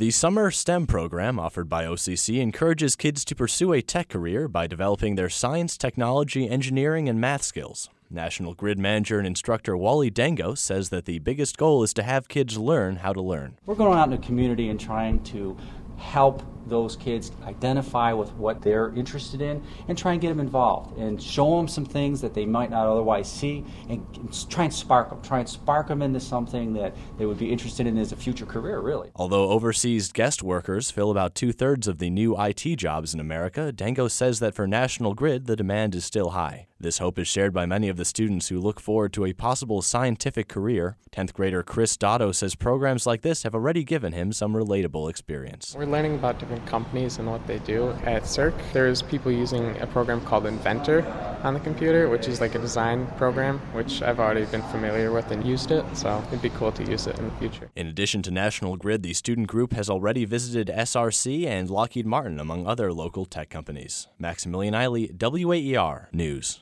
The summer STEM program offered by OCC encourages kids to pursue a tech career by developing their science, technology, engineering, and math skills. National Grid manager and instructor Wally Dango says that the biggest goal is to have kids learn how to learn. We're going out in the community and trying to help those kids identify with what they're interested in and try and get them involved and show them some things that they might not otherwise see and try and spark them into something that they would be interested in as a future career, really. Although overseas guest workers fill about 2/3 of the new IT jobs in America, Dango says that for National Grid, the demand is still high. This hope is shared by many of the students who look forward to a possible scientific career. 10th grader Chris Dotto says programs like this have already given him some relatable experience. We're learning about different companies and what they do. At CERC, there's people using a program called Inventor on the computer, which is like a design program, which I've already been familiar with and used it, so it'd be cool to use it in the future. In addition to National Grid, the student group has already visited SRC and Lockheed Martin, among other local tech companies. Maximilian Eiley, WAER News.